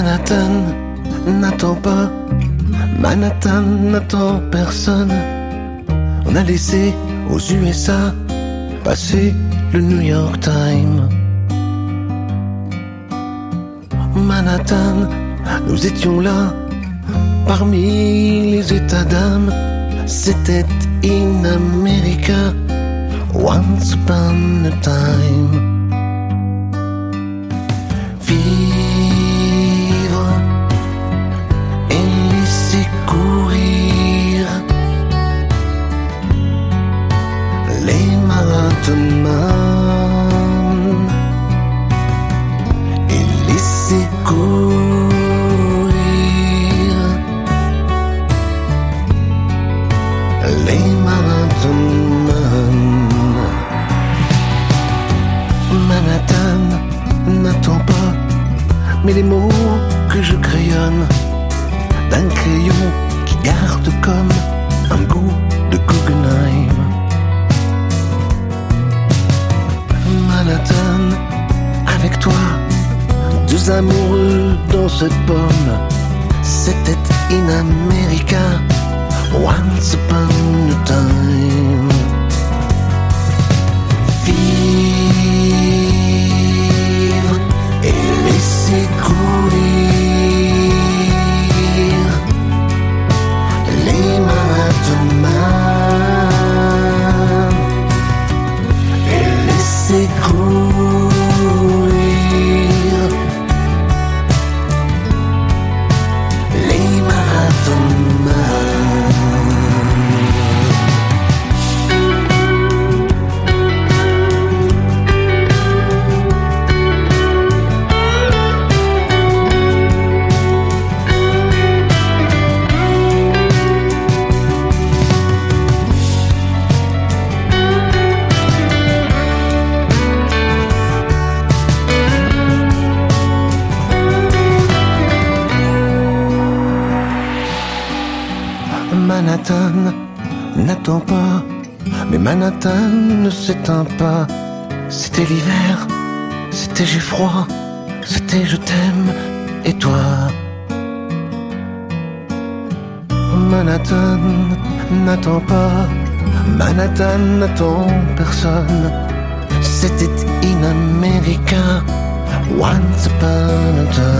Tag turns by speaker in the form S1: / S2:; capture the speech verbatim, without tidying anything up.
S1: Manhattan n'attend pas, Manhattan n'attend personne. On a laissé aux U S A passer le New York Times. Manhattan, nous étions là, parmi les états d'âme. C'était in America, once upon a time. Vivre et laisser courir les marathonman et laisser courir les marathonman. Manhattan n'attend pas, mais les mots que je crayonne d'un crayon qui garde comme un goût de Guggenheim. Manhattan, avec toi, deux amoureux dans cette pomme. C'était in America, once upon a time. Vivre et laisser courir les marathonman et laisser courir les marathonman. Manhattan n'attend pas, mais Manhattan ne s'éteint pas. C'était l'hiver, c'était j'ai froid, c'était je t'aime et toi. Manhattan n'attend pas, Manhattan n'attend personne. C'était in America, once upon a time.